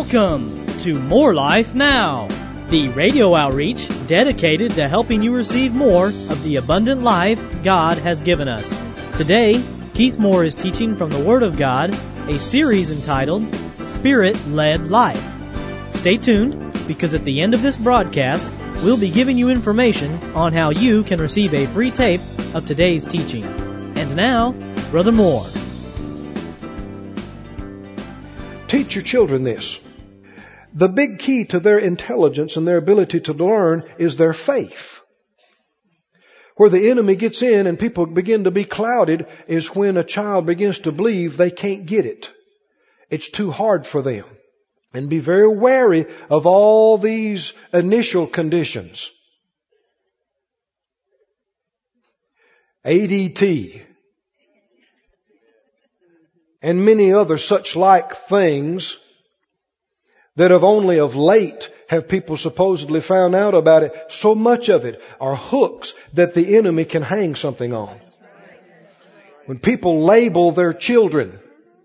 Welcome to More Life Now, the radio outreach dedicated to helping you receive more of the abundant life God has given us. Today, Keith Moore is teaching from the Word of God, a series entitled Spirit-Led Life. Stay tuned, because at the end of this broadcast, we'll be giving you information on how you can receive a free tape of today's teaching. And now, Brother Moore. Teach your children this. The big key to their intelligence and their ability to learn is their faith. Where the enemy gets in and people begin to be clouded is when a child begins to believe they can't get it. It's too hard for them. And be very wary of all these initial conditions. ADT. And many other such like things that have only of late have people supposedly found out about it. So much of it are hooks that the enemy can hang something on. When people label their children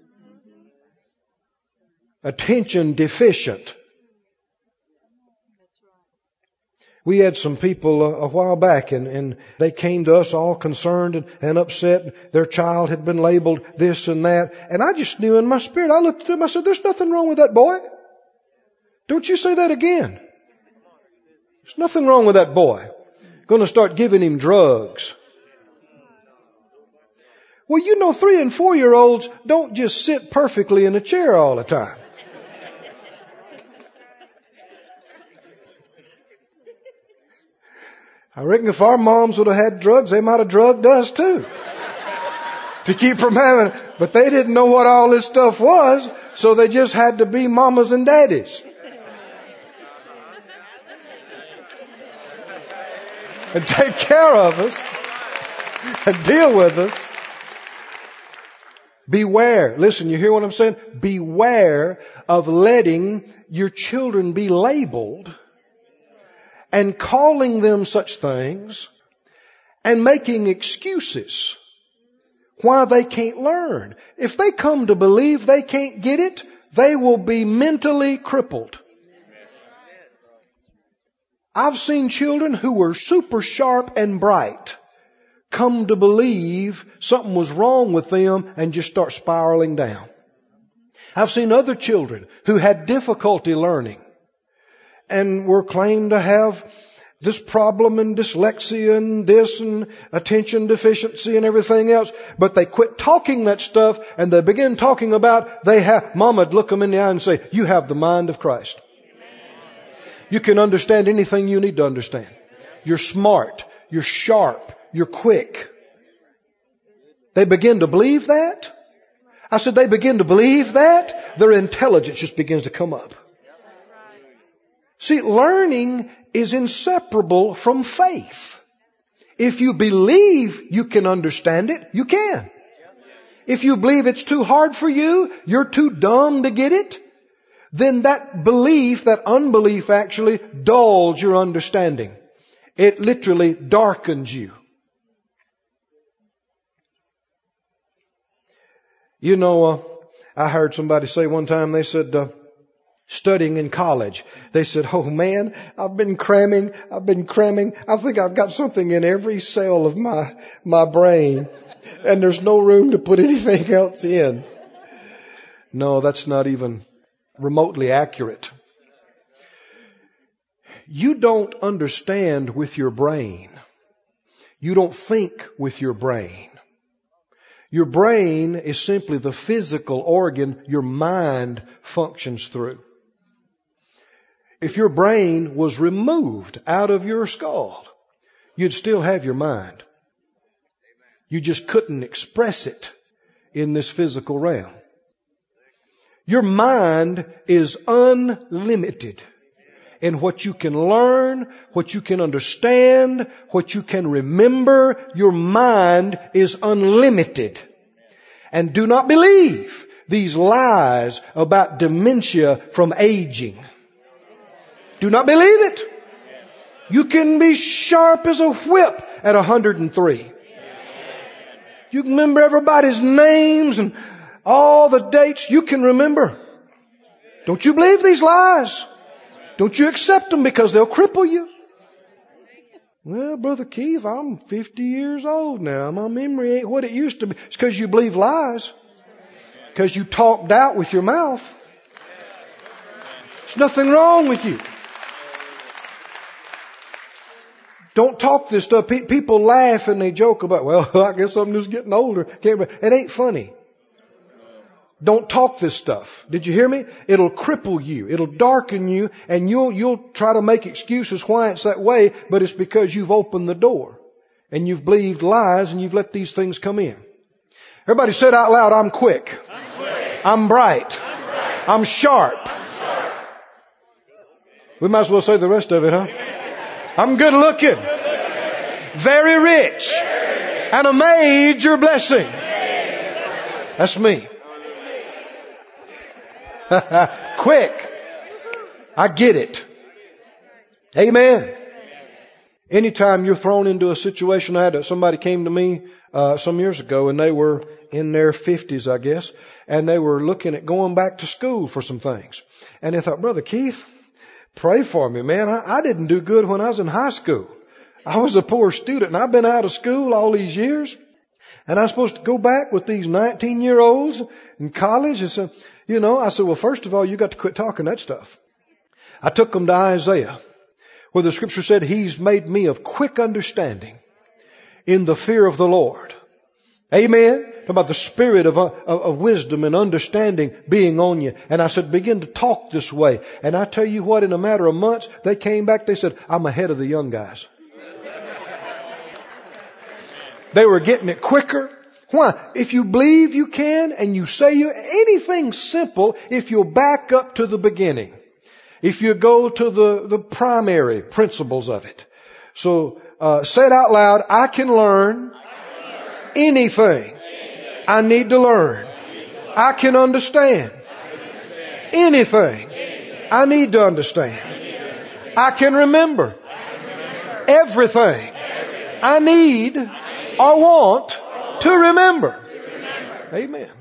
attention deficient. We had some people a while back and they came to us all concerned and upset. Their child had been labeled this and that. And I just knew in my spirit, I looked at them, I said, there's nothing wrong with that boy. Don't you say that again. There's nothing wrong with that boy. Going to start giving him drugs. Well, you know, 3 and 4-year-olds don't just sit perfectly in a chair all the time. I reckon if our moms would have had drugs, they might have drugged us too. To keep from having it. But they didn't know what all this stuff was, so they just had to be mamas and daddies. And take care of us and deal with us. Beware. Listen, you hear what I'm saying? Beware of letting your children be labeled and calling them such things and making excuses why they can't learn. If they come to believe they can't get it, they will be mentally crippled. I've seen children who were super sharp and bright come to believe something was wrong with them and just start spiraling down. I've seen other children who had difficulty learning and were claimed to have this problem and dyslexia and this and attention deficiency and everything else. But they quit talking that stuff and they begin talking about Mama'd look them in the eye and say, you have the mind of Christ. You can understand anything you need to understand. You're smart. You're sharp. You're quick. They begin to believe that. I said they begin to believe that. Their intelligence just begins to come up. See, learning is inseparable from faith. If you believe you can understand it, you can. If you believe it's too hard for you, you're too dumb to get it, then that belief, that unbelief actually dulls your understanding. It literally darkens you. You know, I heard somebody say one time, they said, studying in college, they said, oh man, I've been cramming. I think I've got something in every cell of my brain, and there's no room to put anything else in. No, that's not even remotely accurate. You don't understand with your brain. You don't think with your brain. Your brain is simply the physical organ your mind functions through. If your brain was removed out of your skull, you'd still have your mind. You just couldn't express it in this physical realm. Your mind is unlimited in what you can learn, what you can understand, what you can remember. Your mind is unlimited. And do not believe these lies about dementia from aging. Do not believe it. You can be sharp as a whip at 103. You can remember everybody's names and all the dates you can remember. Don't you believe these lies? Don't you accept them because they'll cripple you? Well, Brother Keith, I'm 50 years old now. My memory ain't what it used to be. It's because you believe lies. Because you talk doubt with your mouth. There's nothing wrong with you. Don't talk this stuff. People laugh and they joke about, well, I guess I'm just getting older. It ain't funny. Don't talk this stuff. Did you hear me? It'll cripple you. It'll darken you, and you'll try to make excuses why it's that way, but it's because you've opened the door and you've believed lies and you've let these things come in. Everybody said out loud, I'm quick. I'm bright. I'm sharp. We might as well say the rest of it, huh? I'm good looking. Very rich. And a major blessing. That's me. Quick. I get it. Amen. Anytime you're thrown into a situation, somebody came to me some years ago, and they were in their 50s, I guess, and they were looking at going back to school for some things. And they thought, Brother Keith, pray for me, man. I didn't do good when I was in high school. I was a poor student, and I've been out of school all these years. And I'm supposed to go back with these 19-year-olds in college. And so, I said, well, first of all, you got to quit talking that stuff. I took them to Isaiah, where the scripture said, He's made me of quick understanding in the fear of the Lord. Amen. Talking about the spirit of wisdom and understanding being on you. And I said, begin to talk this way. And I tell you what, in a matter of months, they came back. They said, I'm ahead of the young guys. They were getting it quicker. Why? If you believe you can and you say anything simple, if you'll back up to the beginning. If you go to the primary principles of it. So, say it out loud. I can learn anything I need to learn. I can understand anything I need to understand. I can remember everything I need or want to remember. Amen.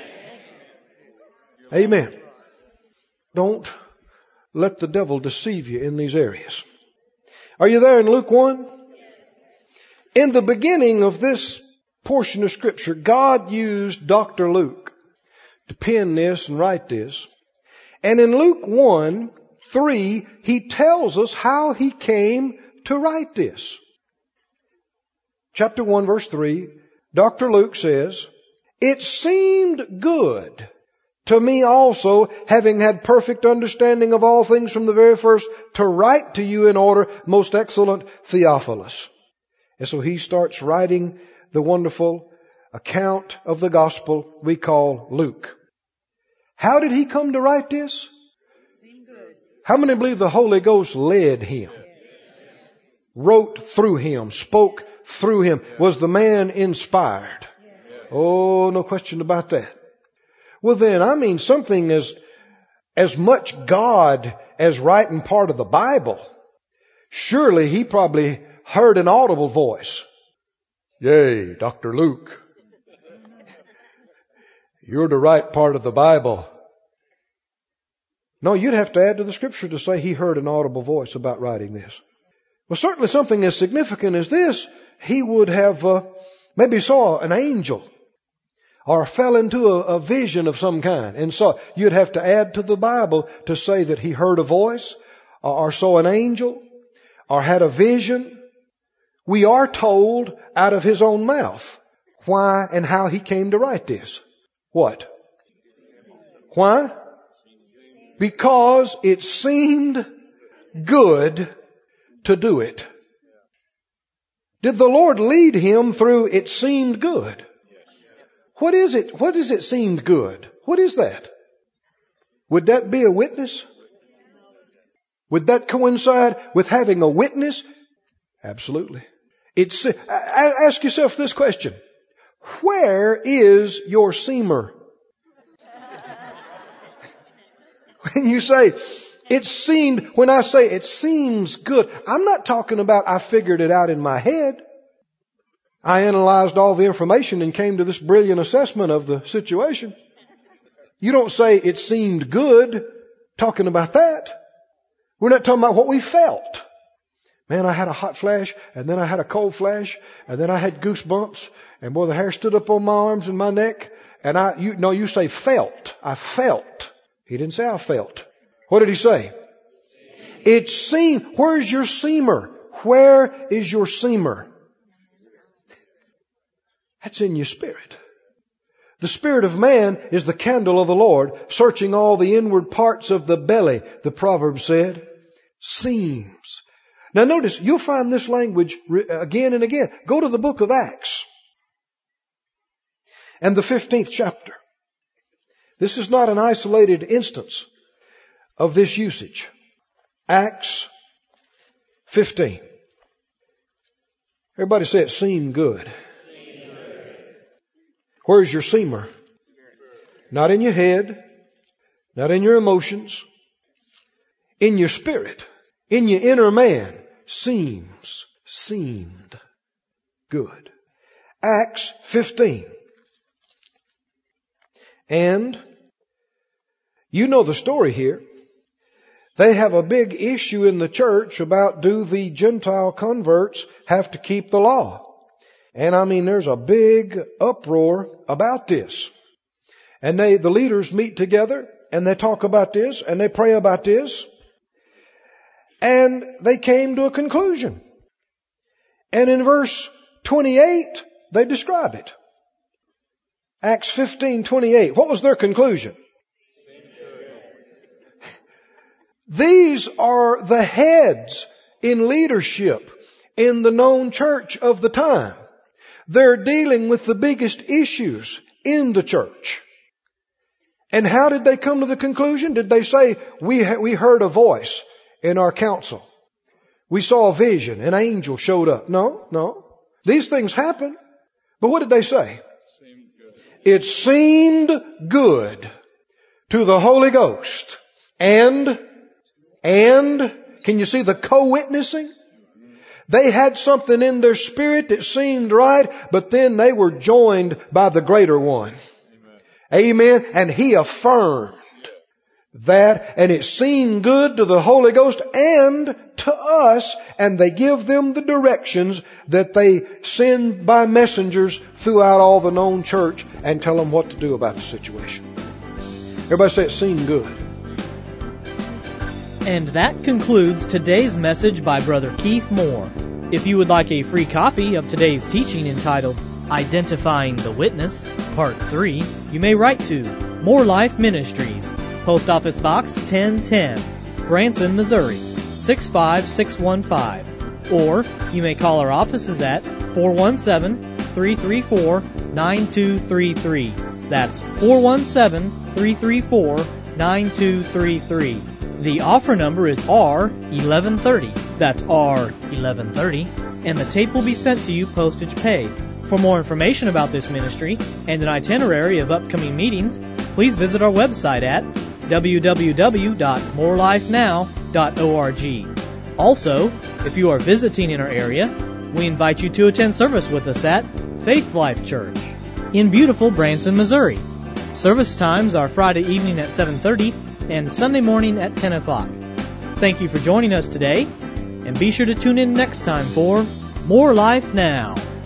Amen. Don't let the devil deceive you in these areas. Are you there in Luke 1? In the beginning of this portion of Scripture, God used Dr. Luke to pen this and write this. And in Luke 1:3, he tells us how he came to write this. Chapter 1, verse 3, Dr. Luke says, It seemed good to me also, having had perfect understanding of all things from the very first, to write to you in order, most excellent Theophilus. And so he starts writing the wonderful account of the gospel we call Luke. How did he come to write this? How many believe the Holy Ghost led him? Wrote through him, spoke through him. Was the man inspired? Oh, no question about that. Well then, something as much God as writing part of the Bible. Surely he probably heard an audible voice. Yea, Dr. Luke, you're to write part of the Bible. No, you'd have to add to the scripture to say he heard an audible voice about writing this. Well, certainly something as significant as this, he would have maybe saw an angel or fell into a vision of some kind. And so you'd have to add to the Bible to say that he heard a voice or saw an angel or had a vision. We are told out of his own mouth why and how he came to write this. What? Why? Because it seemed good to do it. Did the Lord lead him through it seemed good? What is it? What does it seemed good? What is that? Would that be a witness? Would that coincide with having a witness? Absolutely. Ask yourself this question. Where is your seamer? When you say, when I say it seems good, I'm not talking about I figured it out in my head. I analyzed all the information and came to this brilliant assessment of the situation. You don't say it seemed good talking about that. We're not talking about what we felt. Man, I had a hot flash, and then I had a cold flash, and then I had goosebumps, and boy, the hair stood up on my arms and my neck, and you say felt. I felt. He didn't say I felt. What did he say? It seemed. Where's your seamer? Where is your seamer? That's in your spirit. The spirit of man is the candle of the Lord, searching all the inward parts of the belly, the proverb said. Seems. Now notice, you'll find this language again and again. Go to the book of Acts and the 15th chapter. This is not an isolated instance of this usage. Acts 15. Everybody say it seemed good. Where's your seamer? Not in your head, not in your emotions, in your spirit, in your inner man. Seemed good. Acts 15. And you know the story here. They have a big issue in the church about, do the Gentile converts have to keep the law? And I mean, there's a big uproar about this. And the leaders meet together and they talk about this and they pray about this. And they came to a conclusion. And in verse 28, they describe it. Acts 15:28. What was their conclusion? These are the heads in leadership in the known church of the time. They're dealing with the biggest issues in the church. And how did they come to the conclusion? Did they say, we heard a voice in our council? We saw a vision, an angel showed up. No. These things happen. But what did they say? It seemed good to the Holy Ghost. And can you see the co-witnessing? They had something in their spirit that seemed right, but then they were joined by the greater one. Amen. And He affirmed that, and it seemed good to the Holy Ghost and to us, and they give them the directions that they send by messengers throughout all the known church and tell them what to do about the situation. Everybody say it seemed good. And that concludes today's message by Brother Keith Moore. If you would like a free copy of today's teaching entitled Identifying the Witness, Part 3, you may write to More Life Ministries, Post Office Box 1010, Branson, Missouri, 65615. Or you may call our offices at 417-334-9233. That's 417-334-9233. The offer number is R1130. That's R1130. And the tape will be sent to you postage paid. For more information about this ministry and an itinerary of upcoming meetings, please visit our website at www.morelifenow.org. Also, if you are visiting in our area, we invite you to attend service with us at Faith Life Church in beautiful Branson, Missouri. Service times are Friday evening at 7:30 and Sunday morning at 10 o'clock. Thank you for joining us today, and be sure to tune in next time for More Life Now.